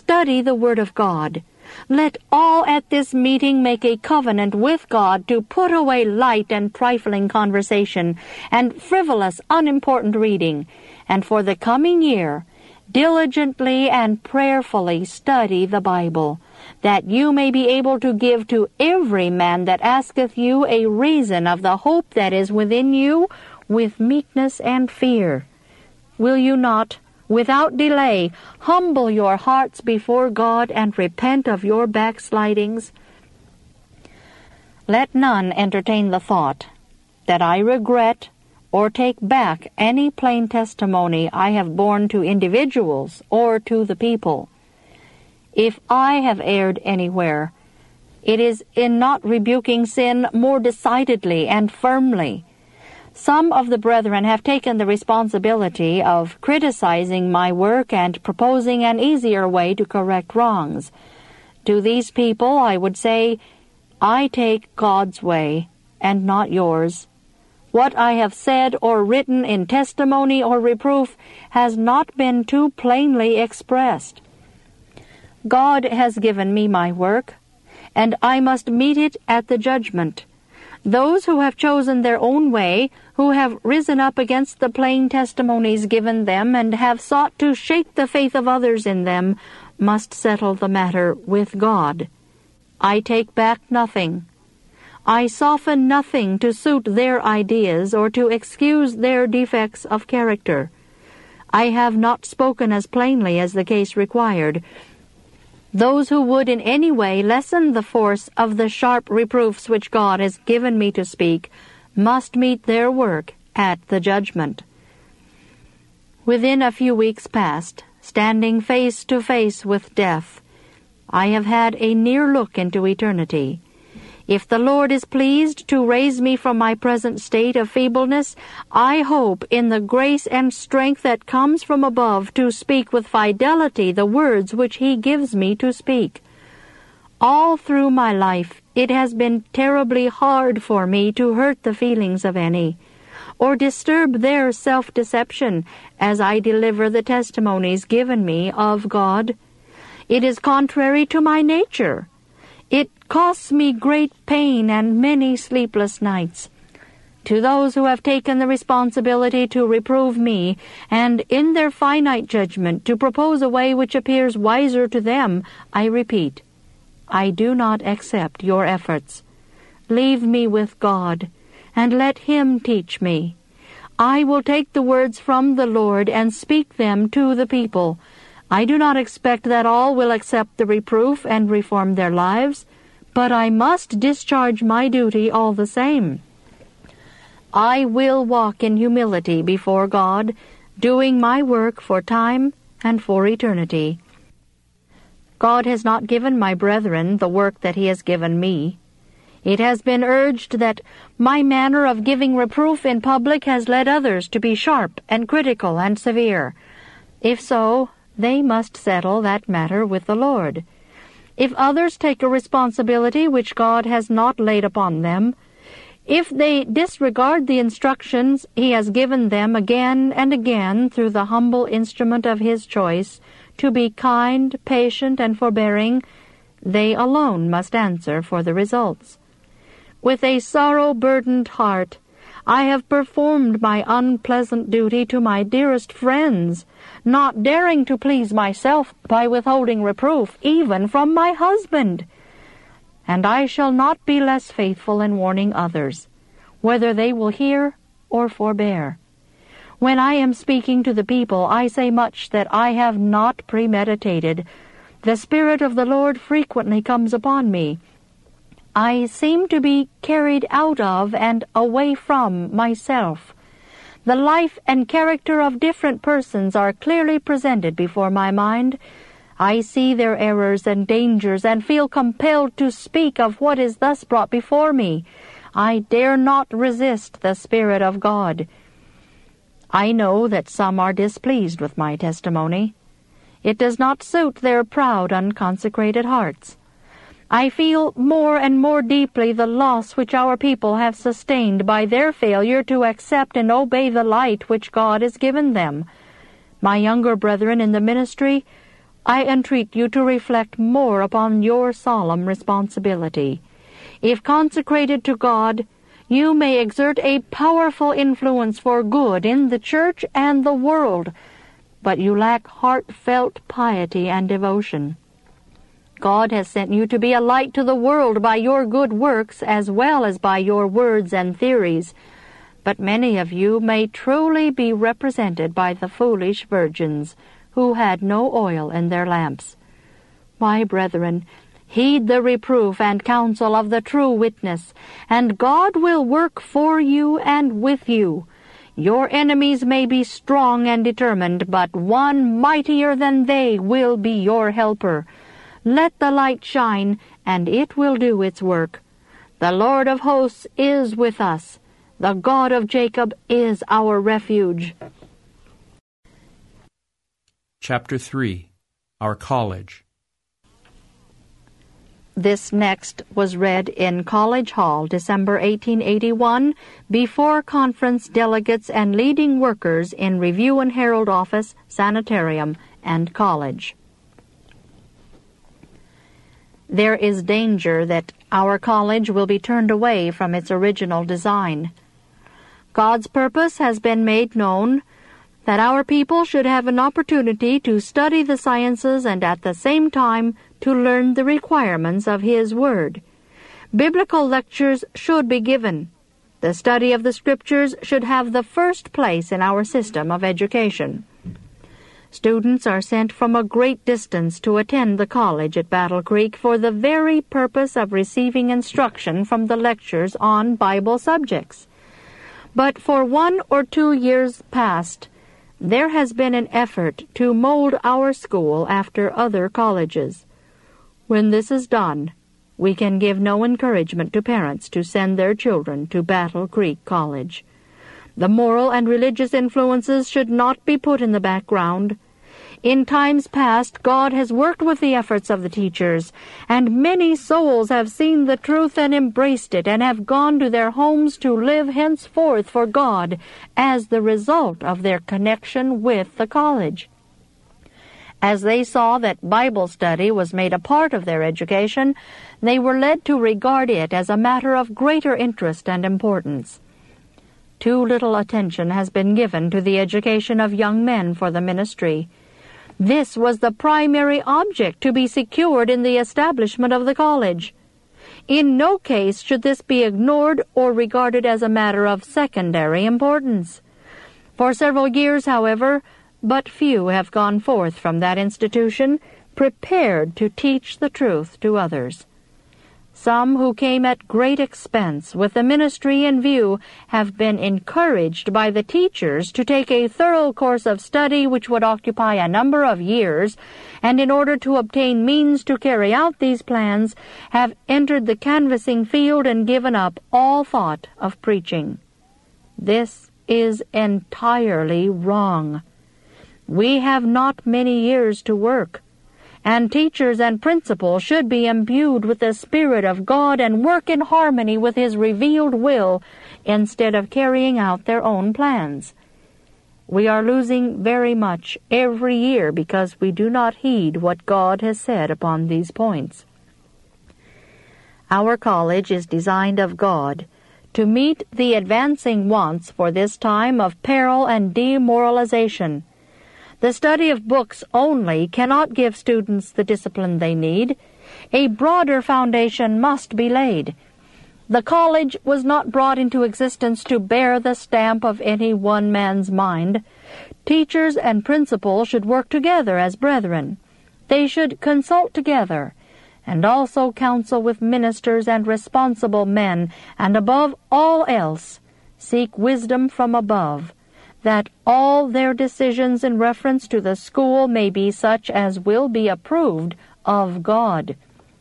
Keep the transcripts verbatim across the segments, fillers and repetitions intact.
study the Word of God. Let all at this meeting make a covenant with God to put away light and trifling conversation, and frivolous, unimportant reading, and for the coming year diligently and prayerfully study the Bible, that you may be able to give to every man that asketh you a reason of the hope that is within you with meekness and fear. Will you not, without delay, humble your hearts before God and repent of your backslidings? Let none entertain the thought that I regret or take back any plain testimony I have borne to individuals or to the people. If I have erred anywhere, it is in not rebuking sin more decidedly and firmly. Some of the brethren have taken the responsibility of criticizing my work and proposing an easier way to correct wrongs. To these people I would say, I take God's way, and not yours. What I have said or written in testimony or reproof has not been too plainly expressed. God has given me my work, and I must meet it at the judgment. Those who have chosen their own way, who have risen up against the plain testimonies given them, and have sought to shake the faith of others in them, must settle the matter with God. I take back nothing. I soften nothing to suit their ideas or to excuse their defects of character. I have not spoken as plainly as the case required. Those who would in any way lessen the force of the sharp reproofs which God has given me to speak must meet their work at the judgment. Within a few weeks past, standing face to face with death, I have had a near look into eternity. If the Lord is pleased to raise me from my present state of feebleness, I hope in the grace and strength that comes from above to speak with fidelity the words which He gives me to speak. All through my life it has been terribly hard for me to hurt the feelings of any, or disturb their self-deception as I deliver the testimonies given me of God. It is contrary to my nature. It costs me great pain and many sleepless nights. To those who have taken the responsibility to reprove me, and in their finite judgment to propose a way which appears wiser to them, I repeat, I do not accept your efforts. Leave me with God, and let Him teach me. I will take the words from the Lord and speak them to the people. I do not expect that all will accept the reproof and reform their lives, but I must discharge my duty all the same. I will walk in humility before God, doing my work for time and for eternity. God has not given my brethren the work that He has given me. It has been urged that my manner of giving reproof in public has led others to be sharp and critical and severe. If so, they must settle that matter with the Lord. If others take a responsibility which God has not laid upon them, if they disregard the instructions He has given them again and again through the humble instrument of His choice, to be kind, patient, and forbearing, they alone must answer for the results. With a sorrow-burdened heart, I have performed my unpleasant duty to my dearest friends, not daring to please myself by withholding reproof even from my husband. And I shall not be less faithful in warning others, whether they will hear or forbear. When I am speaking to the people, I say much that I have not premeditated. The Spirit of the Lord frequently comes upon me. I seem to be carried out of and away from myself. The life and character of different persons are clearly presented before my mind. I see their errors and dangers, and feel compelled to speak of what is thus brought before me. I dare not resist the Spirit of God. I know that some are displeased with my testimony. It does not suit their proud, unconsecrated hearts. I feel more and more deeply the loss which our people have sustained by their failure to accept and obey the light which God has given them. My younger brethren in the ministry I entreat you to reflect more upon your solemn responsibility. If consecrated to God, you may exert a powerful influence for good in the church and the world, but you lack heartfelt piety and devotion. God has sent you to be a light to the world by your good works as well as by your words and theories, but many of you may truly be represented by the foolish virgins who had no oil in their lamps. My brethren, heed the reproof and counsel of the true witness, and God will work for you and with you. Your enemies may be strong and determined, but one mightier than they will be your helper. Let the light shine, and it will do its work. The Lord of hosts is with us. The God of Jacob is our refuge. Chapter three. Our College. This next was read in College Hall, December eighteen eighty-one, before conference delegates and leading workers in Review and Herald Office, Sanitarium, and College. There is danger that our college will be turned away from its original design. God's purpose has been made known, that our people should have an opportunity to study the sciences and at the same time to learn the requirements of His Word. Biblical lectures should be given. The study of the Scriptures should have the first place in our system of education. Students are sent from a great distance to attend the college at Battle Creek for the very purpose of receiving instruction from the lectures on Bible subjects. But for one or two years past, there has been an effort to mold our school after other colleges. When this is done, we can give no encouragement to parents to send their children to Battle Creek College. The moral and religious influences should not be put in the background. In times past, God has worked with the efforts of the teachers, and many souls have seen the truth and embraced it, and have gone to their homes to live henceforth for God as the result of their connection with the college. As they saw that Bible study was made a part of their education, they were led to regard it as a matter of greater interest and importance. Too little attention has been given to the education of young men for the ministry. This was the primary object to be secured in the establishment of the college. In no case should this be ignored or regarded as a matter of secondary importance. For several years, however, but few have gone forth from that institution prepared to teach the truth to others. Some who came at great expense with the ministry in view have been encouraged by the teachers to take a thorough course of study which would occupy a number of years, and in order to obtain means to carry out these plans, have entered the canvassing field and given up all thought of preaching. This is entirely wrong. We have not many years to work, and teachers and principals should be imbued with the Spirit of God and work in harmony with His revealed will instead of carrying out their own plans. We are losing very much every year because we do not heed what God has said upon these points. Our college is designed of God to meet the advancing wants for this time of peril and demoralization. The study of books only cannot give students the discipline they need. A broader foundation must be laid. The college was not brought into existence to bear the stamp of any one man's mind. Teachers and principals should work together as brethren. They should consult together, and also counsel with ministers and responsible men, and above all else, seek wisdom from above, that all their decisions in reference to the school may be such as will be approved of God.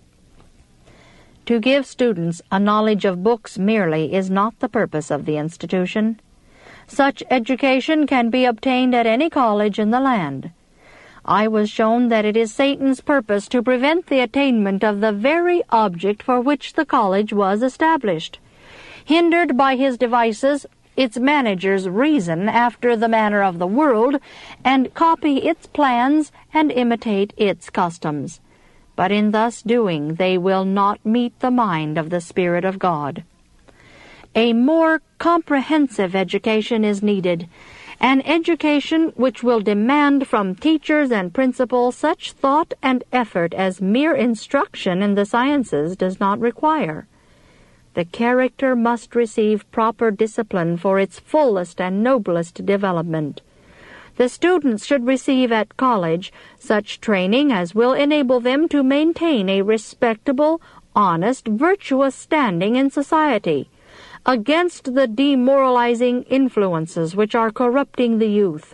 To give students a knowledge of books merely is not the purpose of the institution. Such education can be obtained at any college in the land. I was shown that it is Satan's purpose to prevent the attainment of the very object for which the college was established. Hindered by his devices, its managers reason after the manner of the world, and copy its plans and imitate its customs. But in thus doing they will not meet the mind of the Spirit of God. A more comprehensive education is needed, an education which will demand from teachers and principals such thought and effort as mere instruction in the sciences does not require. The character must receive proper discipline for its fullest and noblest development. The students should receive at college such training as will enable them to maintain a respectable, honest, virtuous standing in society, against the demoralizing influences which are corrupting the youth.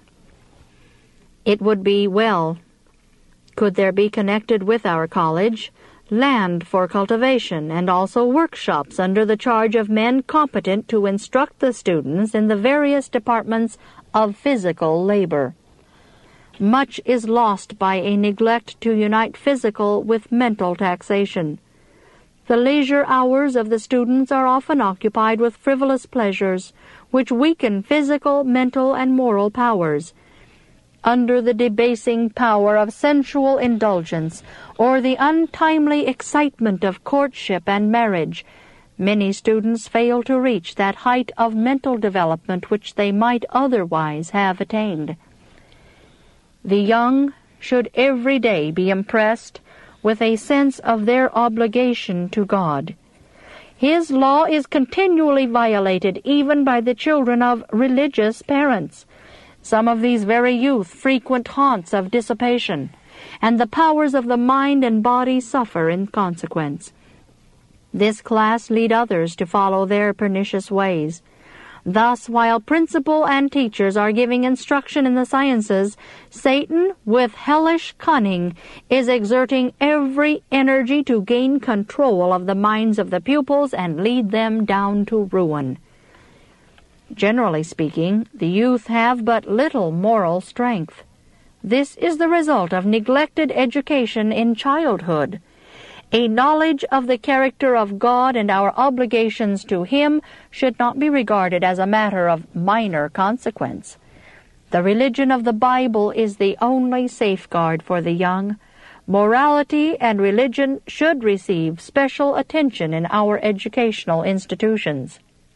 It would be well, could there be connected with our college, land for cultivation, and also workshops under the charge of men competent to instruct the students in the various departments of physical labor. Much is lost by a neglect to unite physical with mental taxation. The leisure hours of the students are often occupied with frivolous pleasures, which weaken physical, mental, and moral powers. Under the debasing power of sensual indulgence, or the untimely excitement of courtship and marriage, many students fail to reach that height of mental development which they might otherwise have attained. The young should every day be impressed with a sense of their obligation to God. His law is continually violated even by the children of religious parents. Some of these very youth frequent haunts of dissipation, and the powers of the mind and body suffer in consequence. This class lead others to follow their pernicious ways. Thus, while principal and teachers are giving instruction in the sciences, Satan, with hellish cunning, is exerting every energy to gain control of the minds of the pupils and lead them down to ruin. Generally speaking, the youth have but little moral strength. This is the result of neglected education in childhood. A knowledge of the character of God and our obligations to Him should not be regarded as a matter of minor consequence. The religion of the Bible is the only safeguard for the young. Morality and religion should receive special attention in our educational institutions.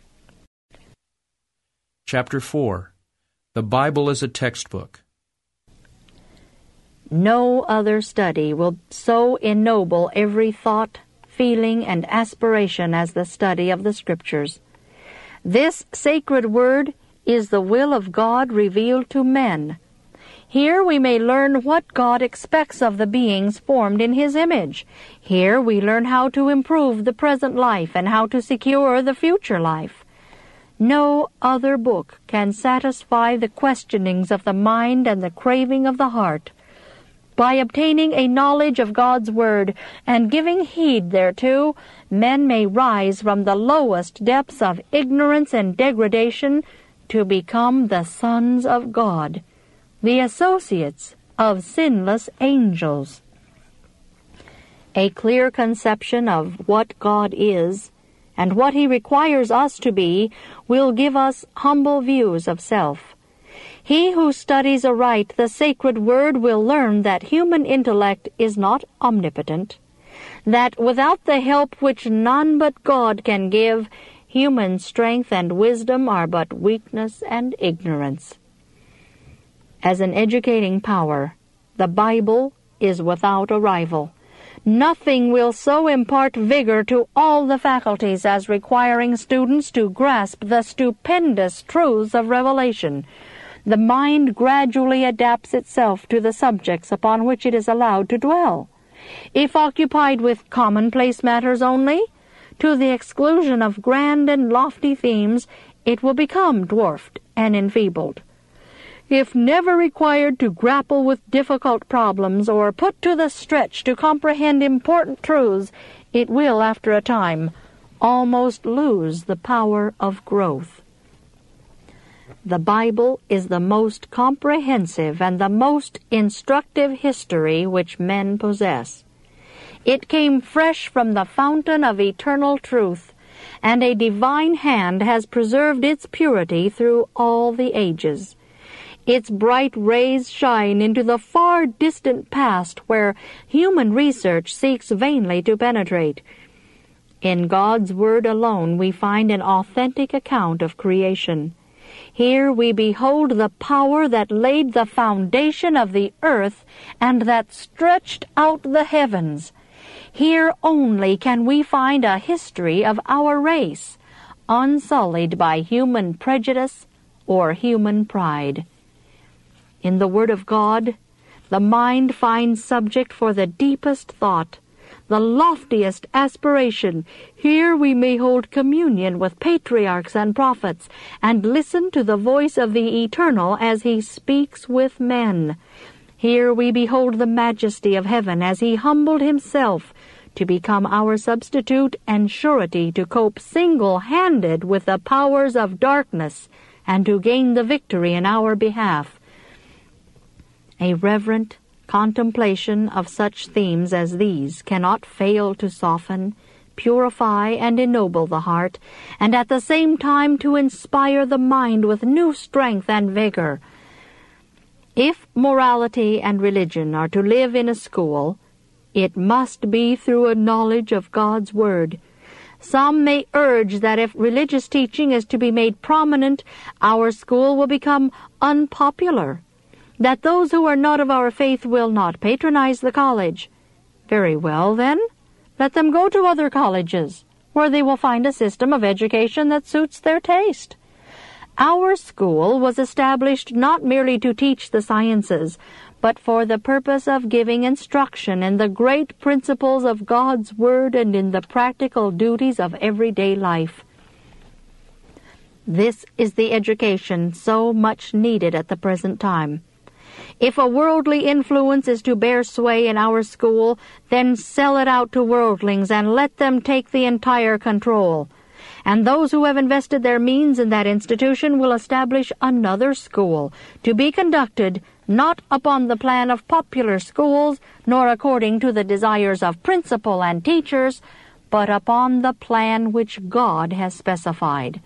Chapter four. The Bible as a Textbook. No other study will so ennoble every thought, feeling, and aspiration as the study of the Scriptures. This sacred word is the will of God revealed to men. Here we may learn what God expects of the beings formed in His image. Here we learn how to improve the present life and how to secure the future life. No other book can satisfy the questionings of the mind and the craving of the heart. By obtaining a knowledge of God's Word and giving heed thereto, men may rise from the lowest depths of ignorance and degradation to become the sons of God, the associates of sinless angels. A clear conception of what God is and what He requires us to be will give us humble views of self. He who studies aright the sacred word will learn that human intellect is not omnipotent, that without the help which none but God can give, human strength and wisdom are but weakness and ignorance. As an educating power, the Bible is without a rival. Nothing will so impart vigor to all the faculties as requiring students to grasp the stupendous truths of revelation. The mind gradually adapts itself to the subjects upon which it is allowed to dwell. If occupied with commonplace matters only, to the exclusion of grand and lofty themes, it will become dwarfed and enfeebled. If never required to grapple with difficult problems or put to the stretch to comprehend important truths, it will, after a time, almost lose the power of growth. The Bible is the most comprehensive and the most instructive history which men possess. It came fresh from the fountain of eternal truth, and a divine hand has preserved its purity through all the ages. Its bright rays shine into the far distant past where human research seeks vainly to penetrate. In God's Word alone we find an authentic account of creation. Here we behold the power that laid the foundation of the earth and that stretched out the heavens. Here only can we find a history of our race, unsullied by human prejudice or human pride. In the Word of God, the mind finds subject for the deepest thought, the loftiest aspiration. Here we may hold communion with patriarchs and prophets, and listen to the voice of the Eternal as He speaks with men. Here we behold the majesty of heaven as He humbled Himself to become our substitute and surety to cope single-handed with the powers of darkness and to gain the victory in our behalf. A reverent contemplation of such themes as these cannot fail to soften, purify, and ennoble the heart, and at the same time to inspire the mind with new strength and vigor. If morality and religion are to live in a school, it must be through a knowledge of God's Word. Some may urge that if religious teaching is to be made prominent, our school will become unpopular, that those who are not of our faith will not patronize the college. Very well, then, let them go to other colleges, where they will find a system of education that suits their taste. Our school was established not merely to teach the sciences, but for the purpose of giving instruction in the great principles of God's Word and in the practical duties of everyday life. This is the education so much needed at the present time. If a worldly influence is to bear sway in our school, then sell it out to worldlings and let them take the entire control. And those who have invested their means in that institution will establish another school, to be conducted not upon the plan of popular schools, nor according to the desires of principal and teachers, but upon the plan which God has specified.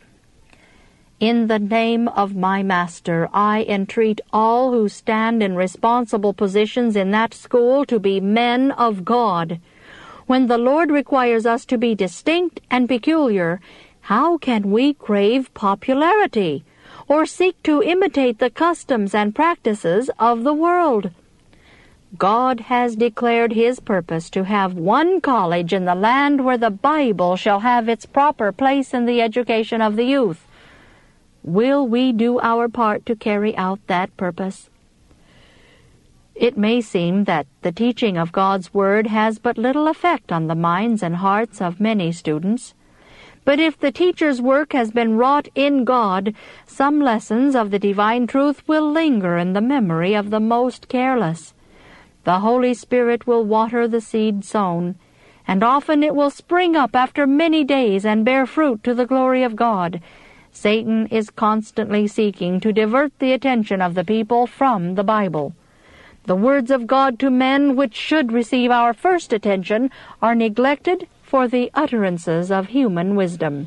In the name of my Master, I entreat all who stand in responsible positions in that school to be men of God. When the Lord requires us to be distinct and peculiar, how can we crave popularity, or seek to imitate the customs and practices of the world? God has declared His purpose to have one college in the land where the Bible shall have its proper place in the education of the youth. Will we do our part to carry out that purpose? It may seem that the teaching of God's Word has but little effect on the minds and hearts of many students. But if the teacher's work has been wrought in God, some lessons of the divine truth will linger in the memory of the most careless. The Holy Spirit will water the seed sown, and often it will spring up after many days and bear fruit to the glory of God. Satan is constantly seeking to divert the attention of the people from the Bible. The words of God to men, which should receive our first attention, are neglected for the utterances of human wisdom.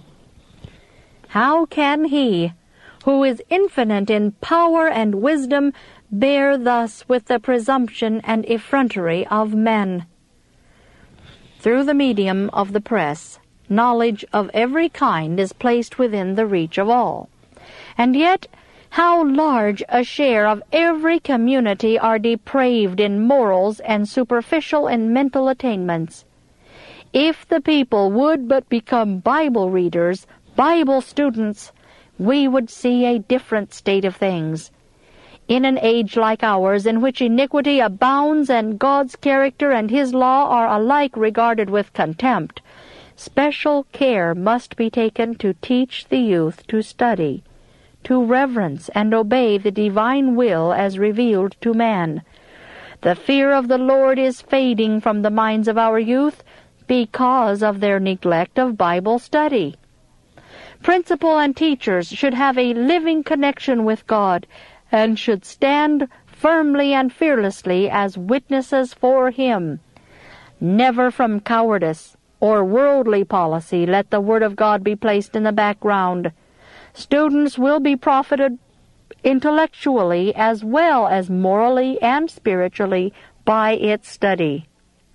How can He, who is infinite in power and wisdom, bear thus with the presumption and effrontery of men? Through the medium of the press, knowledge of every kind is placed within the reach of all. And yet, how large a share of every community are depraved in morals and superficial in mental attainments. If the people would but become Bible readers, Bible students, we would see a different state of things. In an age like ours, in which iniquity abounds and God's character and His law are alike regarded with contempt, special care must be taken to teach the youth to study, to reverence and obey the divine will as revealed to man. The fear of the Lord is fading from the minds of our youth because of their neglect of Bible study. Principal and teachers should have a living connection with God and should stand firmly and fearlessly as witnesses for Him. Never from cowardice or worldly policy, let the Word of God be placed in the background. Students will be profited intellectually as well as morally and spiritually by its study.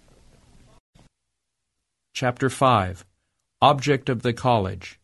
Chapter five. Object of the College.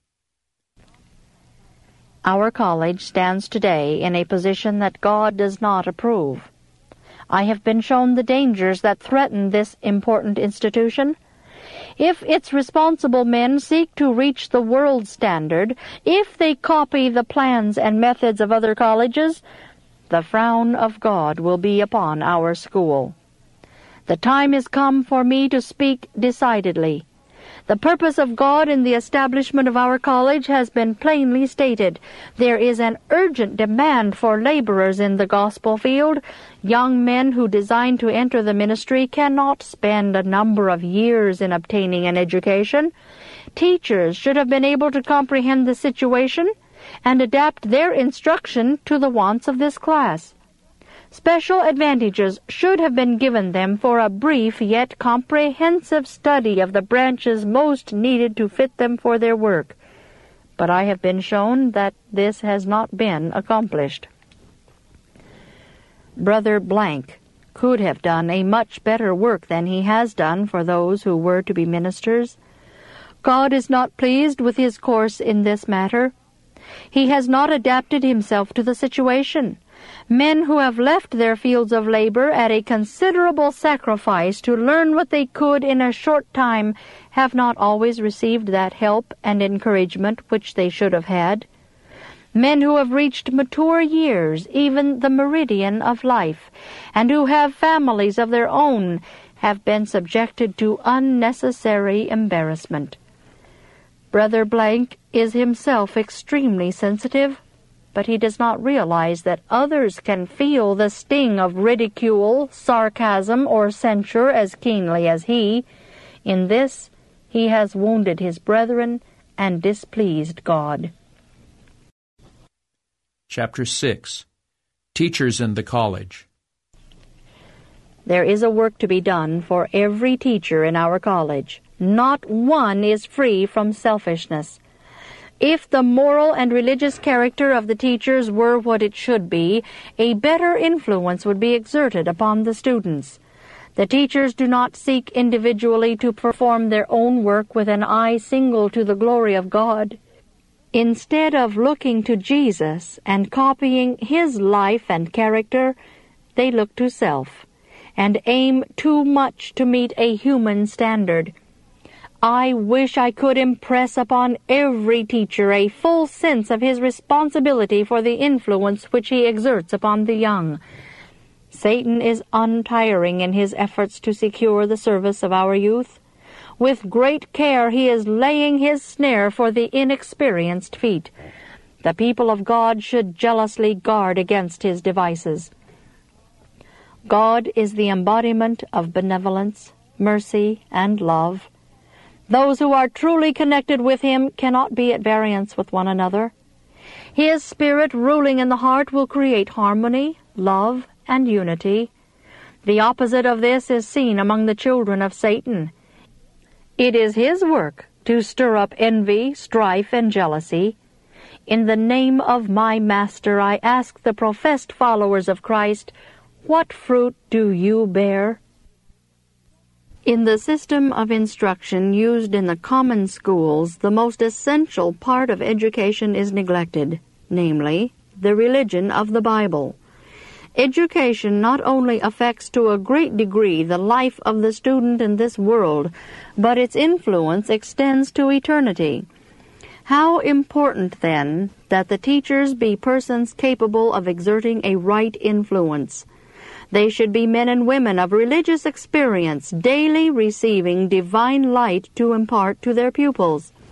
Our college stands today in a position that God does not approve. I have been shown the dangers that threaten this important institution. If its responsible men seek to reach the world standard, if they copy the plans and methods of other colleges, the frown of God will be upon our school. The time is come for me to speak decidedly. The purpose of God in the establishment of our college has been plainly stated. There is an urgent demand for laborers in the gospel field. Young men who design to enter the ministry cannot spend a number of years in obtaining an education. Teachers should have been able to comprehend the situation and adapt their instruction to the wants of this class. Special advantages should have been given them for a brief yet comprehensive study of the branches most needed to fit them for their work. But I have been shown that this has not been accomplished. Brother Blank could have done a much better work than he has done for those who were to be ministers. God is not pleased with his course in this matter. He has not adapted himself to the situation. Men who have left their fields of labor at a considerable sacrifice to learn what they could in a short time have not always received that help and encouragement which they should have had. Men who have reached mature years, even the meridian of life, and who have families of their own, have been subjected to unnecessary embarrassment. Brother Blank is himself extremely sensitive, but he does not realize that others can feel the sting of ridicule, sarcasm, or censure as keenly as he. In this, he has wounded his brethren and displeased God. Chapter six. Teachers in the College. There is a work to be done for every teacher in our college. Not one is free from selfishness. If the moral and religious character of the teachers were what it should be, a better influence would be exerted upon the students. The teachers do not seek individually to perform their own work with an eye single to the glory of God. Instead of looking to Jesus and copying his life and character, they look to self, and aim too much to meet a human standard. I wish I could impress upon every teacher a full sense of his responsibility for the influence which he exerts upon the young. Satan is untiring in his efforts to secure the service of our youth. With great care he is laying his snare for the inexperienced feet. The people of God should jealously guard against his devices. God is the embodiment of benevolence, mercy, and love. Those who are truly connected with him cannot be at variance with one another. His Spirit ruling in the heart will create harmony, love, and unity. The opposite of this is seen among the children of Satan. It is his work to stir up envy, strife, and jealousy. In the name of my Master, I ask the professed followers of Christ, what fruit do you bear? In the system of instruction used in the common schools, the most essential part of education is neglected, namely, the religion of the Bible. Education not only affects to a great degree the life of the student in this world, but its influence extends to eternity. How important, then, that the teachers be persons capable of exerting a right influence. They should be men and women of religious experience, daily receiving divine light to impart to their pupils.